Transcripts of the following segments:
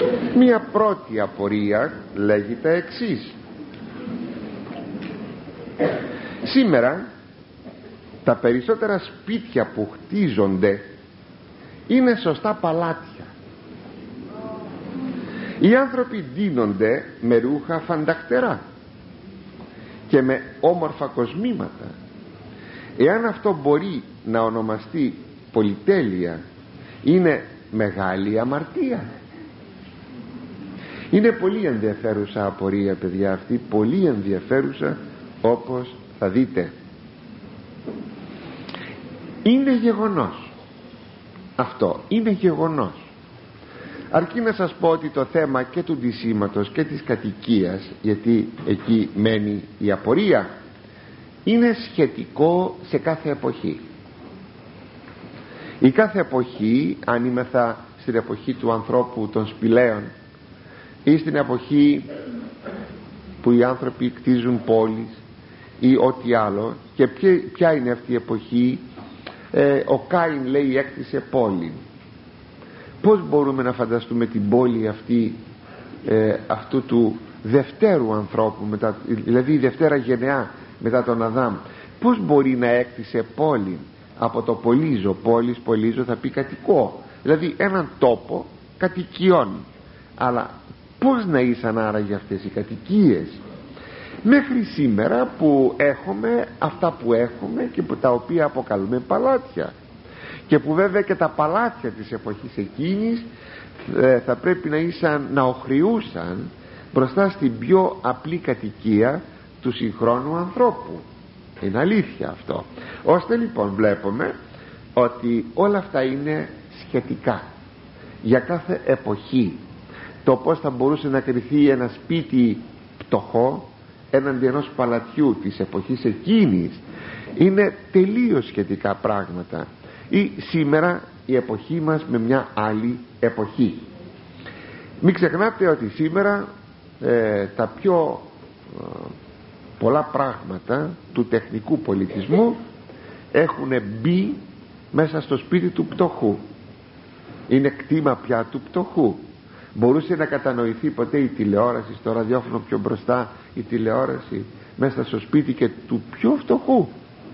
Μία πρώτη απορία λέγεται εξής: σήμερα τα περισσότερα σπίτια που χτίζονται είναι σωστά παλάτια. Οι άνθρωποι ντύνονται με ρούχα φανταχτερά και με όμορφα κοσμήματα. Εάν αυτό μπορεί να ονομαστεί πολυτέλεια, είναι μεγάλη αμαρτία. Είναι πολύ ενδιαφέρουσα απορία, παιδιά, αυτή, πολύ ενδιαφέρουσα, όπως θα δείτε. Είναι γεγονός αυτό, είναι γεγονός. Αρκεί να σας πω ότι το θέμα και του ντυσίματος και της κατοικίας, γιατί εκεί μένει η απορία, είναι σχετικό σε κάθε εποχή. Η κάθε εποχή, αν είμεθα στην εποχή του ανθρώπου των σπηλαίων ή στην εποχή που οι άνθρωποι κτίζουν πόλεις ή ό,τι άλλο, και ποια είναι αυτή η εποχή, ο Κάιν λέει έκτισε πόλη. Πώς μπορούμε να φανταστούμε την πόλη αυτή, αυτού του δευτέρου ανθρώπου, δηλαδή η δευτέρα γενεά μετά τον Αδάμ, πώς μπορεί να έκτισε πόλη? Από το πολύζω, πόλης, πολύζω θα πει κατοικό, δηλαδή έναν τόπο κατοικιών. Αλλά πώς να ήσαν άραγε αυτές οι κατοικίες μέχρι σήμερα που έχουμε αυτά που έχουμε και που τα οποία αποκαλούμε παλάτια, και που βέβαια και τα παλάτια της εποχής εκείνης θα πρέπει να οχριούσαν μπροστά στην πιο απλή κατοικία του συγχρόνου ανθρώπου. Είναι αλήθεια αυτό. Ώστε λοιπόν βλέπουμε ότι όλα αυτά είναι σχετικά για κάθε εποχή. Το πως θα μπορούσε να κριθεί ένα σπίτι πτωχό έναντι ενός παλατιού της εποχής εκείνης είναι τελείως σχετικά πράγματα. Ή σήμερα η εποχή μας με μια άλλη εποχή. Μην ξεχνάτε ότι σήμερα τα πιο πολλά πράγματα του τεχνικού πολιτισμού έχουν μπει μέσα στο σπίτι του πτωχού. Είναι κτήμα πια του πτωχού. Μπορούσε να κατανοηθεί ποτέ η τηλεόραση στο ραδιόφωνο πιο μπροστά, η τηλεόραση μέσα στο σπίτι και του πιο φτωχού?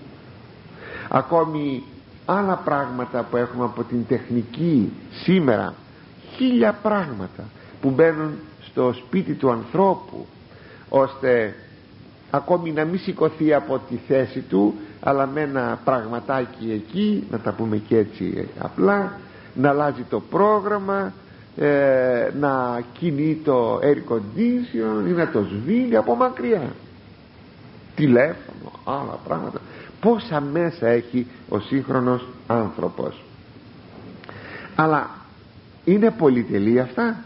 Ακόμη άλλα πράγματα που έχουμε από την τεχνική σήμερα, 1000 πράγματα που μπαίνουν στο σπίτι του ανθρώπου, ώστε ακόμη να μην σηκωθεί από τη θέση του, αλλά με ένα πραγματάκι εκεί, να τα πούμε και έτσι απλά, να αλλάζει το πρόγραμμα, να κινεί το air condition ή να το σβήνει από μακριά, τηλέφωνο, άλλα πράγματα. Πόσα μέσα έχει ο σύγχρονος άνθρωπος. Αλλά είναι πολυτελή αυτά?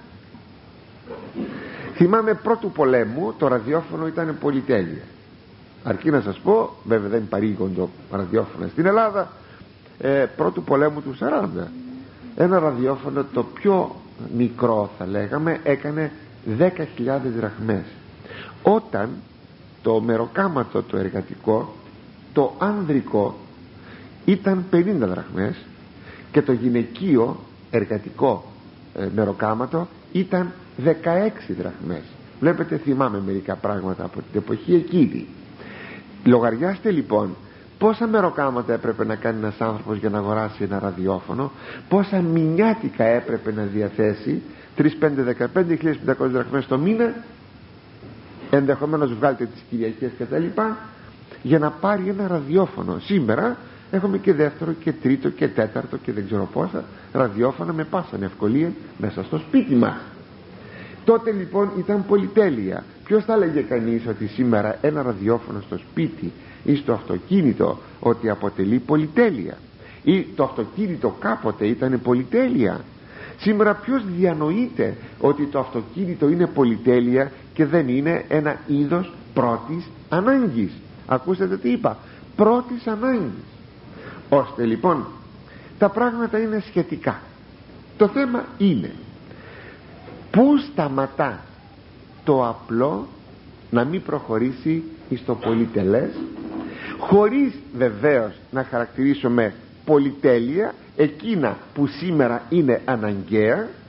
Θυμάμαι πρώτου πολέμου το ραδιόφωνο ήταν πολυτέλεια. Αρκεί να σας πω, βέβαια δεν παρήγονται ραδιόφωνα στην Ελλάδα, πρώτου πολέμου του 40 ένα ραδιόφωνο το πιο μικρό θα λέγαμε έκανε 10.000 δραχμές, όταν το μεροκάματο το εργατικό, το ανδρικό, ήταν 50 δραχμές και το γυναικείο εργατικό μεροκάματο ήταν 16 δραχμές. Βλέπετε, θυμάμαι μερικά πράγματα από την εποχή εκείνη. Λογαριάστε λοιπόν πόσα μεροκάματα έπρεπε να κάνει ένας άνθρωπος για να αγοράσει ένα ραδιόφωνο, πόσα μηνιάτικα έπρεπε να διαθέσει, 3, 5, 15.500 δραχμές το μήνα, ενδεχομένως βγάλτε τις Κυριακές κτλ, για να πάρει ένα ραδιόφωνο. Σήμερα έχουμε και δεύτερο και τρίτο και τέταρτο και δεν ξέρω πόσα ραδιόφωνα με πάσα ευκολία μέσα στο σπίτι μας. Τότε λοιπόν ήταν πολυτέλεια. Ποιος θα έλεγε κανείς ότι σήμερα ένα ραδιόφωνο στο σπίτι ή στο αυτοκίνητο ότι αποτελεί πολυτέλεια? Ή το αυτοκίνητο κάποτε ήταν πολυτέλεια? Σήμερα ποιος διανοείται ότι το αυτοκίνητο είναι πολυτέλεια και δεν είναι ένα είδος πρώτης ανάγκης? Ακούσατε τι είπα, πρώτης ανάγκης. Ώστε λοιπόν τα πράγματα είναι σχετικά. Το θέμα είναι πού σταματά το απλό να μην προχωρήσει στο πολυτελές, χωρίς βεβαίως να χαρακτηρίσουμε πολυτέλεια εκείνα που σήμερα είναι αναγκαία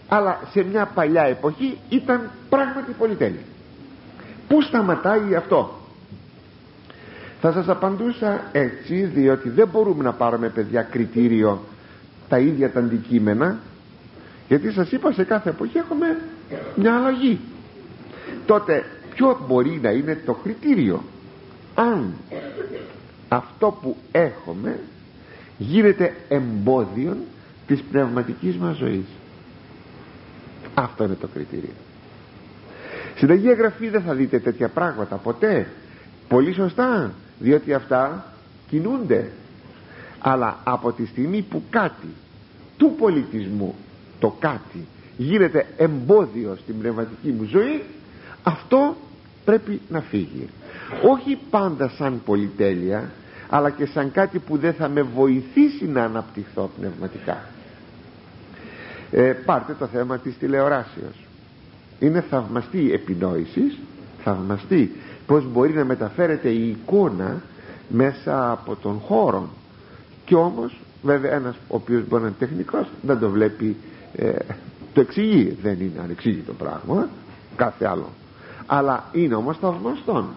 αλλά σε μια παλιά εποχή ήταν πράγματι πολυτέλεια. Πού σταματάει αυτό? Θα σας απαντούσα έτσι, διότι δεν μπορούμε να πάρουμε, παιδιά, κριτήριο τα ίδια τα αντικείμενα, γιατί σας είπα σε κάθε εποχή έχουμε μια αλλαγή. Τότε ποιο μπορεί να είναι το κριτήριο? Αν αυτό που έχουμε γίνεται εμπόδιο της πνευματικής μας ζωής. Αυτό είναι το κριτήριο. Στην Αγία Γραφή δεν θα δείτε τέτοια πράγματα ποτέ. Πολύ σωστά, διότι αυτά κινούνται. Αλλά από τη στιγμή που κάτι του πολιτισμού, το κάτι, γίνεται εμπόδιο στην πνευματική μου ζωή, αυτό πρέπει να φύγει. Όχι πάντα σαν πολυτέλεια, αλλά και σαν κάτι που δεν θα με βοηθήσει να αναπτυχθώ πνευματικά. Πάρτε το θέμα της τηλεοράσεως. Είναι θαυμαστή επινόησης, θαυμαστή πως μπορεί να μεταφέρεται η εικόνα μέσα από τον χώρο, και όμως βέβαια ένας ο οποίος μπορεί να είναι τεχνικός δεν το βλέπει, το εξηγεί, δεν είναι ανεξήγητο πράγμα, κάθε άλλο, αλλά είναι όμως θαυμαστόν.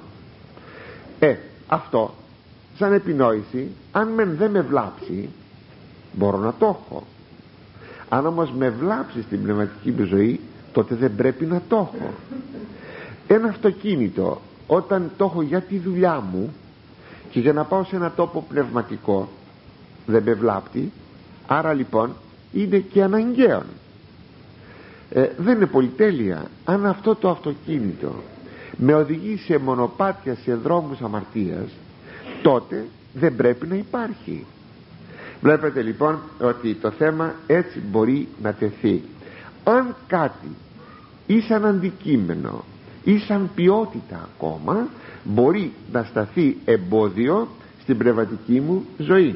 Αυτό σαν επινόηση, αν δεν με βλάψει, μπορώ να το έχω. Αν όμως με βλάψει στην πνευματική μου ζωή, τότε δεν πρέπει να το έχω. Ένα αυτοκίνητο, όταν το έχω για τη δουλειά μου και για να πάω σε ένα τόπο πνευματικό, δεν με βλάπτει, άρα λοιπόν είναι και αναγκαίο. Δεν είναι πολυτέλεια. Αν αυτό το αυτοκίνητο με οδηγεί σε μονοπάτια, σε δρόμους αμαρτίας, τότε δεν πρέπει να υπάρχει. Βλέπετε λοιπόν ότι το θέμα έτσι μπορεί να τεθεί. Αν κάτι ή σαν αντικείμενο ή σαν ποιότητα ακόμα μπορεί να σταθεί εμπόδιο στην πνευματική μου ζωή,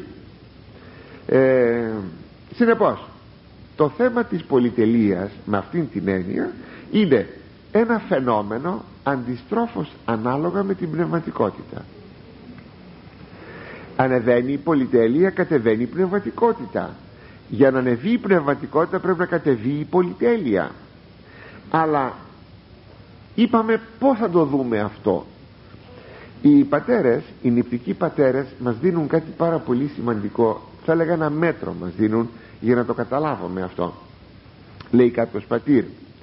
συνεπώς το θέμα της πολυτελείας με αυτήν την έννοια είναι ένα φαινόμενο αντιστρόφως ανάλογα με την πνευματικότητα. Ανεβαίνει η πολυτέλεια, κατεβαίνει η πνευματικότητα. Για να ανεβεί η πνευματικότητα πρέπει να κατεβεί η πολυτέλεια. Αλλά είπαμε πώς θα το δούμε αυτό. Οι πατέρες, οι νηπτικοί πατέρες μας δίνουν κάτι πάρα πολύ σημαντικό. Θα έλεγα ένα μέτρο μας δίνουν για να το καταλάβουμε αυτό. Λέει κάποιος πατήρ: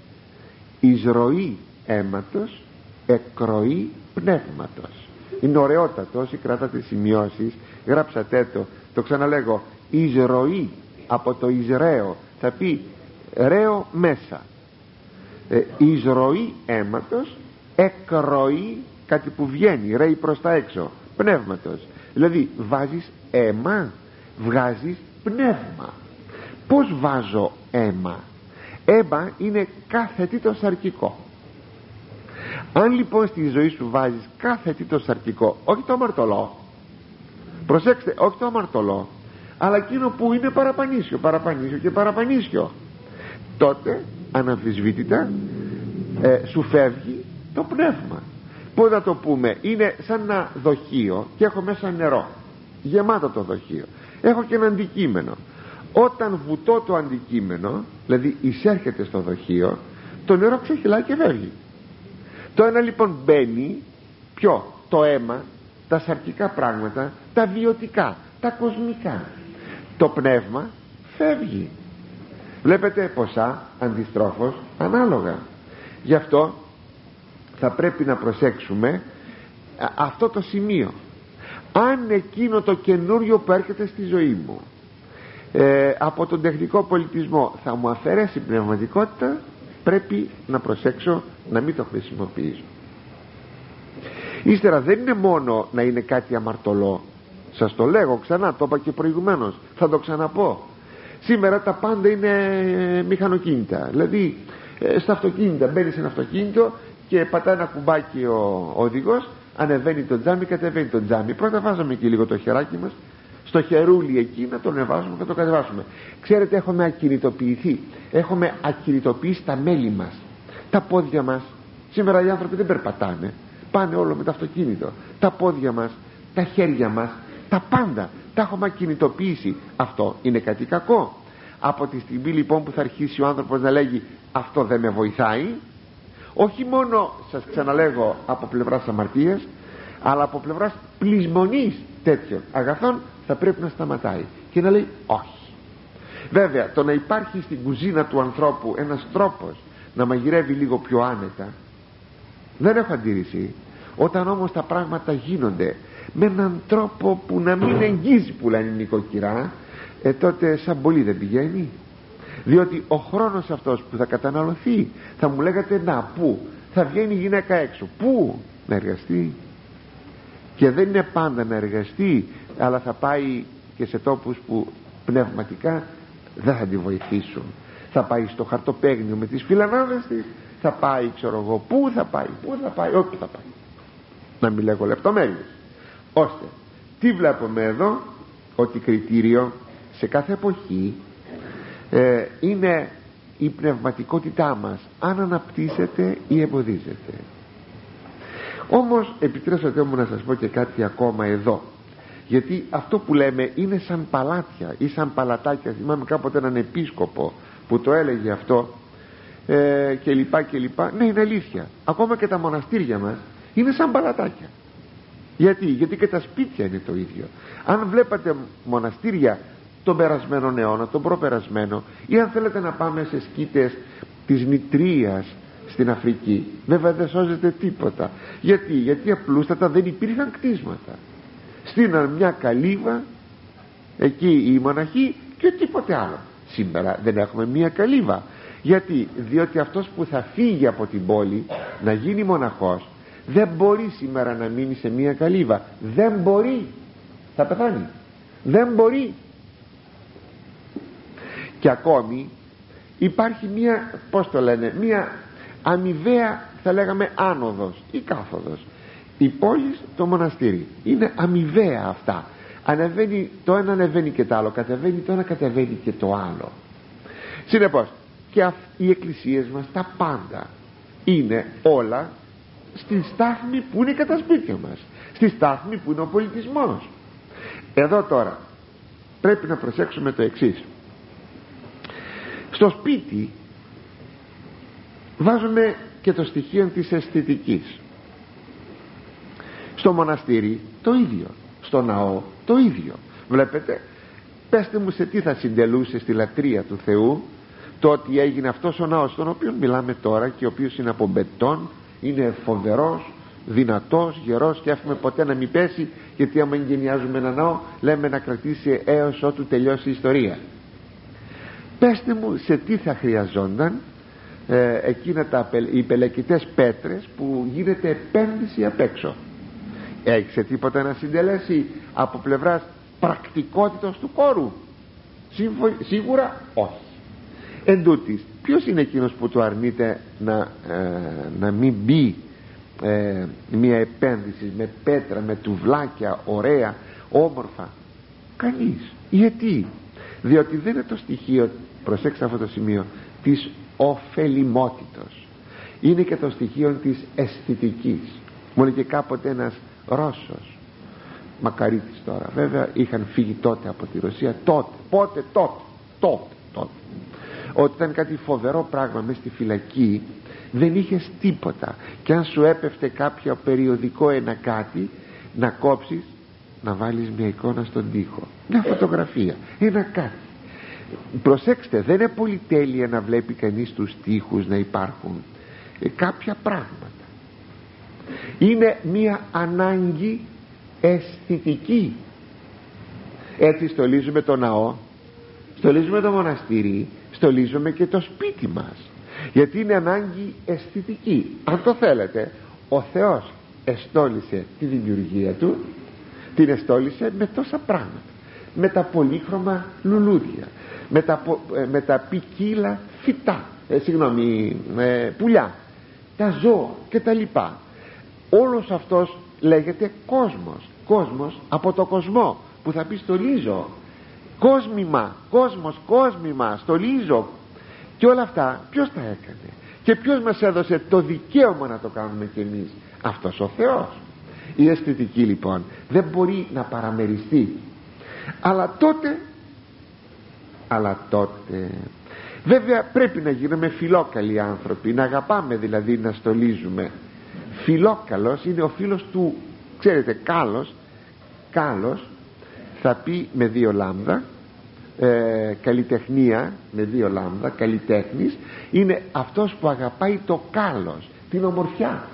εισρωή αίματος, εκροή πνεύματος. Είναι ωραιότατο. Όσοι κρατάτε σημειώσεις, γράψατε το ξαναλέγω: εισρωή, από το Ισραίο, θα πει ρέο μέσα, εισρωή αίματος, εκροή, κάτι που βγαίνει, ρέει προς τα έξω, πνεύματος. Δηλαδή βάζεις αίμα, βγάζεις πνεύμα. Πώς βάζω αίμα? Αίμα είναι κάθε τι το σαρκικό. Αν λοιπόν στη ζωή σου βάζεις κάθε τι το σαρκικό, όχι το αμαρτωλό, προσέξτε, όχι το αμαρτωλό, αλλά εκείνο που είναι παραπανίσιο και παραπανίσιο, τότε αναμφισβήτητα σου φεύγει το πνεύμα. Πώς να το πούμε? Είναι σαν ένα δοχείο και έχω μέσα νερό, γεμάτο το δοχείο, έχω και ένα αντικείμενο. Όταν βουτώ το αντικείμενο, δηλαδή εισέρχεται στο δοχείο, το νερό ξεχυλάει και φεύγει. Το ένα λοιπόν μπαίνει, ποιο? Το αίμα, τα σαρκικά πράγματα, τα βιωτικά, τα κοσμικά. Το πνεύμα φεύγει. Βλέπετε ποσά αντιστρόφως ανάλογα. Γι' αυτό θα πρέπει να προσέξουμε αυτό το σημείο. Αν εκείνο το καινούριο που έρχεται στη ζωή μου από τον τεχνικό πολιτισμό θα μου αφαιρέσει πνευματικότητα, πρέπει να προσέξω να μην το χρησιμοποιήσω. Ύστερα δεν είναι μόνο να είναι κάτι αμαρτωλό. Σας το λέγω ξανά, το είπα και προηγουμένως, θα το ξαναπώ. Σήμερα τα πάντα είναι μηχανοκίνητα. Δηλαδή στα αυτοκίνητα, μπαίνει σε ένα αυτοκίνητο και πατάει ένα κουμπάκι ο οδηγός, ανεβαίνει το τζάμι, κατεβαίνει το τζάμι. Πρώτα βάζαμε και λίγο το χεράκι μας στο χερούλι εκεί, να το ανεβάσουμε και να το κατεβάσουμε. Ξέρετε, έχουμε ακινητοποιηθεί, έχουμε ακινητοποιήσει τα μέλη μας, τα πόδια μας. Σήμερα οι άνθρωποι δεν περπατάνε, πάνε όλο με το αυτοκίνητο. Τα πόδια μας, τα χέρια μας, τα πάντα τα έχουμε ακινητοποιήσει. Αυτό είναι κάτι κακό? Από τη στιγμή λοιπόν που θα αρχίσει ο άνθρωπος να λέγει αυτό δεν με βοηθάει, όχι μόνο, σας ξαναλέγω, από πλευράς αμαρτίας, αλλά από πλευράς πλεισμονής τέτοιων αγαθών, θα πρέπει να σταματάει και να λέει όχι. Βέβαια, το να υπάρχει στην κουζίνα του ανθρώπου ένας τρόπος να μαγειρεύει λίγο πιο άνετα, δεν έχω αντίρρηση. Όταν όμως τα πράγματα γίνονται με έναν τρόπο που να μην εγγίζει, που λένε η νοικοκυρά, τότε σαν πολύ δεν πηγαίνει. Διότι ο χρόνος αυτός που θα καταναλωθεί, θα μου λέγατε να πού θα βγαίνει η γυναίκα έξω, πού να εργαστεί, και δεν είναι πάντα να εργαστεί, αλλά θα πάει και σε τόπους που πνευματικά δεν θα τη βοηθήσουν. Θα πάει στο χαρτοπαίγνιο με τις φιλανάδες της, θα πάει ξέρω εγώ πού θα πάει, όπου θα πάει, να μην λέγω λεπτομέρειες. Ώστε τι βλέπουμε εδώ, ότι κριτήριο σε κάθε εποχή είναι η πνευματικότητά μας, αν αναπτύσσεται ή εμποδίζεται. Όμως επιτρέψατε μου να σας πω και κάτι ακόμα εδώ, γιατί αυτό που λέμε είναι σαν παλάτια ή σαν παλατάκια. Θυμάμαι κάποτε έναν επίσκοπο που το έλεγε αυτό, και λοιπά και λοιπά. Ναι, είναι αλήθεια. Ακόμα και τα μοναστήρια μας είναι σαν παλατάκια. Γιατί και τα σπίτια είναι το ίδιο. Αν βλέπατε μοναστήρια τον περασμένο αιώνα, τον προπερασμένο, ή αν θέλετε να πάμε σε σκήτες της Νητρίας στην Αφρική, βέβαια δεν σώζεται τίποτα. Γιατί απλούστατα δεν υπήρχαν κτίσματα. Στείναν μια καλύβα εκεί οι μοναχοί και τίποτε άλλο. Σήμερα δεν έχουμε μια καλύβα. Διότι αυτός που θα φύγει από την πόλη να γίνει μοναχός δεν μπορεί σήμερα να μείνει σε μια καλύβα. Δεν μπορεί, θα πεθάνει. Δεν μπορεί. Και ακόμη υπάρχει μια, πώς το λένε, μια αμοιβαία, θα λέγαμε, άνοδος ή κάθοδος. Η πόλη, το μοναστήρι, είναι αμοιβαία αυτά. Ανεβαίνει το ένα, ανεβαίνει και το άλλο, κατεβαίνει το ένα, κατεβαίνει και το άλλο. Συνεπώς και οι εκκλησίες μας, τα πάντα είναι όλα στη στάθμη που είναι και τα σπίτια μας, στη στάθμη που είναι ο πολιτισμός. Εδώ τώρα πρέπει να προσέξουμε το εξής. Στο σπίτι βάζουμε και το στοιχείο της αισθητικής. Στο μοναστήρι το ίδιο, στο ναό το ίδιο. Βλέπετε, πέστε μου σε τι θα συντελούσε στη λατρεία του Θεού το ότι έγινε αυτός ο ναός, τον οποίο μιλάμε τώρα και ο οποίος είναι από μπετόν, είναι φοβερός, δυνατός, γερός, και εύχομαι ποτέ να μην πέσει, γιατί άμα εγκαινιάζουμε ένα ναό λέμε να κρατήσει έως ότου τελειώσει η ιστορία. Πέστε μου σε τι θα χρειαζόνταν εκείνα οι πελεκητές πέτρες που γίνεται επένδυση απ' έξω. Έχει σε τίποτα να συντελέσει από πλευράς πρακτικότητας του χώρου? Σίγουρα όχι. Εν τούτοις, ποιος είναι εκείνος που του αρνείται να μην μπει μια επένδυση με πέτρα, με τουβλάκια ωραία, όμορφα? Κανείς. Γιατί? Διότι δεν είναι το στοιχείο, προσέξτε αυτό το σημείο, της ωφελιμότητος, είναι και το στοιχείο της αισθητικής. Μου έλεγε κάποτε ένας Ρώσος μακαρίτης, τώρα βέβαια είχαν φύγει τότε από τη Ρωσία, τότε ότι ήταν κάτι φοβερό πράγμα μες στη φυλακή, δεν είχες τίποτα, και αν σου έπεφτε κάποιο περιοδικό ένα κάτι, να κόψεις, να βάλεις μια εικόνα στον τοίχο, μια φωτογραφία, ένα κάτι. Προσέξτε, δεν είναι πολυτέλεια να βλέπει κανείς τους τοίχους να υπάρχουν κάποια πράγματα. Είναι μια ανάγκη αισθητική. Έτσι στολίζουμε το ναό, στολίζουμε το μοναστήρι, στολίζουμε και το σπίτι μας, γιατί είναι ανάγκη αισθητική. Αν το θέλετε, ο Θεός εστόλισε τη δημιουργία του, την εστόλισε με τόσα πράγματα, με τα πολύχρωμα λουλούδια, με τα ποικίλα φυτά, πουλιά, τα ζώα και τα λοιπά. Όλος αυτός λέγεται κόσμος από το κοσμό, που θα πει στολίζω, κόσμημα, στολίζω. Και όλα αυτά ποιος τα έκανε και ποιος μας έδωσε το δικαίωμα να το κάνουμε κι εμείς? Αυτός ο Θεός. Η αισθητική λοιπόν δεν μπορεί να παραμεριστεί. Αλλά τότε αλλά τότε βέβαια πρέπει να γίνουμε φιλόκαλοι άνθρωποι, να αγαπάμε δηλαδή, να στολίζουμε. Φιλόκαλος είναι ο φίλος του, ξέρετε, κάλος θα πει με 2 λάμδα, καλλιτεχνία με 2 λάμδα, καλλιτέχνης είναι αυτός που αγαπάει το κάλος, την ομορφιά,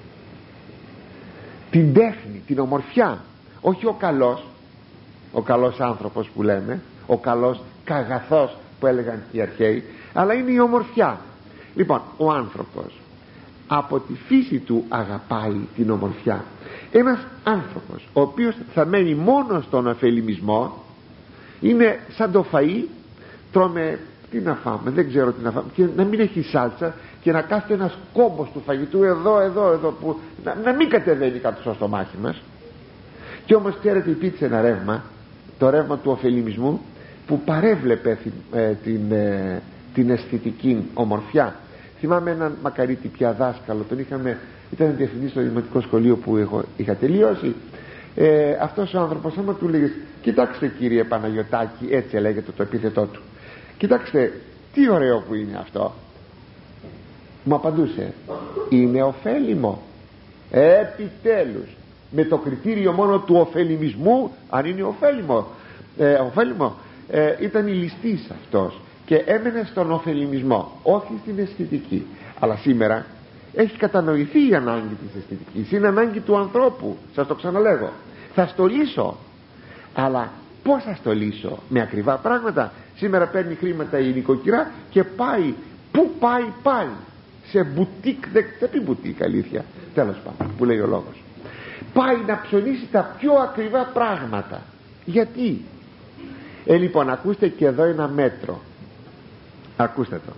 την τέχνη, την ομορφιά. Όχι ο καλός άνθρωπος που λέμε, ο καλός καγαθός που έλεγαν οι αρχαίοι, αλλά είναι η ομορφιά. Λοιπόν, ο άνθρωπος από τη φύση του αγαπάει την ομορφιά. Ένας άνθρωπος ο οποίος θα μένει μόνο στον αφελιμισμό είναι σαν το φαΐ, τρώμε, τι να φάμε, δεν ξέρω τι να φάμε, και να μην έχει σάλτσα και να κάθεται ένας κόμπος του φαγητού εδώ που να μην κατεβαίνει κάτω στο στομάχι μας. Και όμως ξέρετε, υπήρξε ένα ρεύμα, το ρεύμα του ωφελημισμού, που παρέβλεπε την αισθητική ομορφιά. Θυμάμαι έναν μακαρίτη πια δάσκαλο, τον ήταν διευθυντής στο δημοτικό σχολείο που εγώ είχα τελειώσει. Αυτός ο άνθρωπος, άμα του λέγες, κοιτάξτε κύριε Παναγιωτάκη, έτσι λέγεται το επίθετό του, κοιτάξτε τι ωραίο που είναι αυτό, μου απαντούσε, είναι ωφέλιμο. Επιτέλους, με το κριτήριο μόνο του ωφελημισμού, αν είναι ωφέλιμο, ήταν ηλιστής αυτός και έμενε στον ωφελημισμό, όχι στην αισθητική. Αλλά σήμερα έχει κατανοηθεί η ανάγκη της αισθητικής, είναι ανάγκη του ανθρώπου. Σας το ξαναλέγω, θα στολίσω, αλλά πώς θα στολίσω? Με ακριβά πράγματα. Σήμερα παίρνει χρήματα η νοικοκυρά και πάει, πού πάει σε μπουτίκ, δεν πει μπουτίκ, αλήθεια, τέλος πάντων, που λέει ο λόγος, πάει να ψωνίσει τα πιο ακριβά πράγματα. Γιατί? Λοιπόν, ακούστε και εδώ ένα μέτρο, ακούστε το.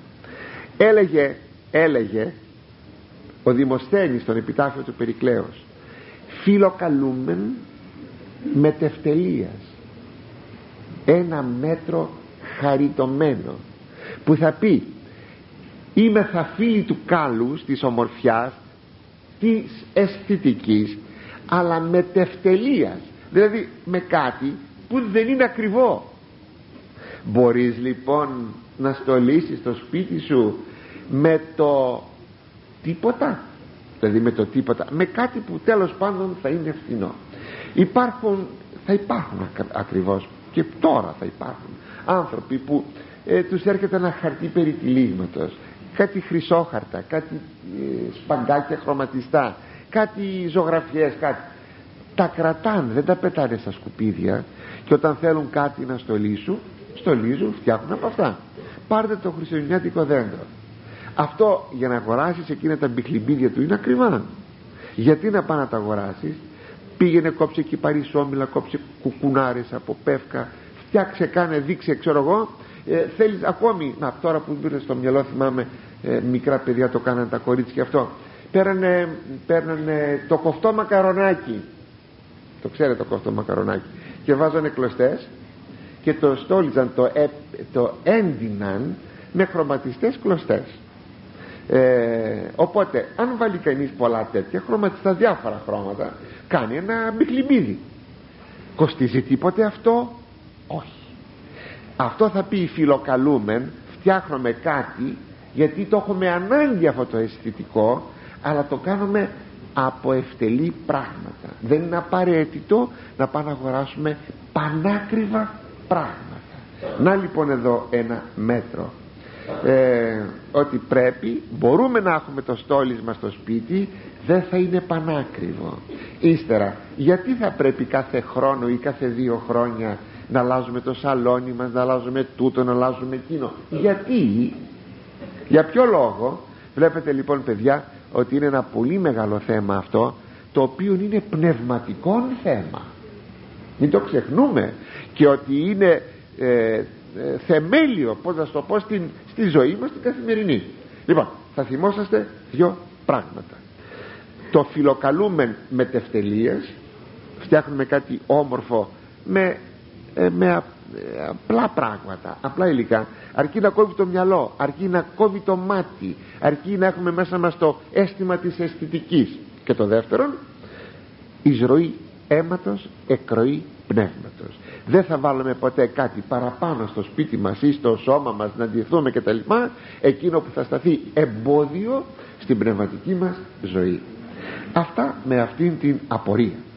Έλεγε ο Δημοσθένης στον επιτάφιο του Περικλέως, φιλοκαλούμεν μετευτελείας, ένα μέτρο χαριτωμένο, που θα πει είμαι θα φίλοι του κάλους, της ομορφιάς, της αισθητικής, αλλά μετευτελείας, δηλαδή με κάτι που δεν είναι ακριβό. Μπορείς λοιπόν να στολίσεις το σπίτι σου με το τίποτα, δηλαδή με το τίποτα, με κάτι που τέλος πάντων θα είναι φθηνό. Θα υπάρχουν ακριβώς, και τώρα θα υπάρχουν άνθρωποι που τους έρχεται ένα χαρτί περιτυλίγματος, κάτι χρυσόχαρτα, κάτι σπαγκάκια χρωματιστά, κάτι ζωγραφιές, κάτι. Τα κρατάνε, δεν τα πετάνε στα σκουπίδια, και όταν θέλουν κάτι να στολίζουν, φτιάχνουν από αυτά. Πάρτε το χριστουγεννιάτικο δέντρο, αυτό για να αγοράσεις εκείνα τα μπιχλιμπίδια του είναι ακριβά. Γιατί να πάνε να τα αγοράσεις? Πήγαινε, κόψε κυπαρίσόμυλα, κόψε κουκουνάρες από πεύκα, φτιάξε, κάνε, δείξε, ξέρω εγώ. Θέλεις ακόμη, να, τώρα που μπήρε στο μυαλό, θυμάμαι μικρά παιδιά το κάνανε τα κορίτσια αυτό, παίρνανε το κοφτό μακαρονάκι, το ξέρετε το κοφτό μακαρονάκι, και βάζανε κλωστές και το στόλιζαν, το έντυναν με χρωματιστές κλωστές. Οπότε αν βάλει κανείς πολλά τέτοια χρωματιστά, διάφορα χρώματα, κάνει ένα μπιχλιμπίδι. Κοστίζει τίποτε αυτό? Όχι. Αυτό θα πει φιλοκαλούμεν, φτιάχνουμε κάτι γιατί το έχουμε ανάγκη αυτό το αισθητικό, αλλά το κάνουμε από ευτελή πράγματα. Δεν είναι απαραίτητο να πάμε να αγοράσουμε πανάκριβα πράγματα. Να λοιπόν εδώ ένα μέτρο, ότι πρέπει, μπορούμε να έχουμε το στόλισμα στο σπίτι, δεν θα είναι πανάκριβο. Ύστερα, γιατί θα πρέπει κάθε χρόνο ή κάθε 2 χρόνια να αλλάζουμε το σαλόνι μας, να αλλάζουμε τούτο, να αλλάζουμε εκείνο? Γιατί? Για ποιο λόγο? Βλέπετε λοιπόν, παιδιά, ότι είναι ένα πολύ μεγάλο θέμα αυτό, το οποίο είναι πνευματικό θέμα, μην το ξεχνούμε, και ότι είναι θεμέλιο, πώς να το πω, στη ζωή μας την καθημερινή. Λοιπόν, θα θυμόσαστε 2 πράγματα. Το φιλοκαλούμεν μετευτελείας, φτιάχνουμε κάτι όμορφο με απλά πράγματα, απλά υλικά, αρκεί να κόβει το μυαλό, αρκεί να κόβει το μάτι, αρκεί να έχουμε μέσα μας το αίσθημα της αισθητικής. Και το δεύτερον, εισρωή αίματος, εκροή πνεύματος. Δεν θα βάλουμε ποτέ κάτι παραπάνω στο σπίτι μας ή στο σώμα μας να ντυθούμε και τα λοιπά, εκείνο που θα σταθεί εμπόδιο στην πνευματική μας ζωή. Αυτά με αυτήν την απορία.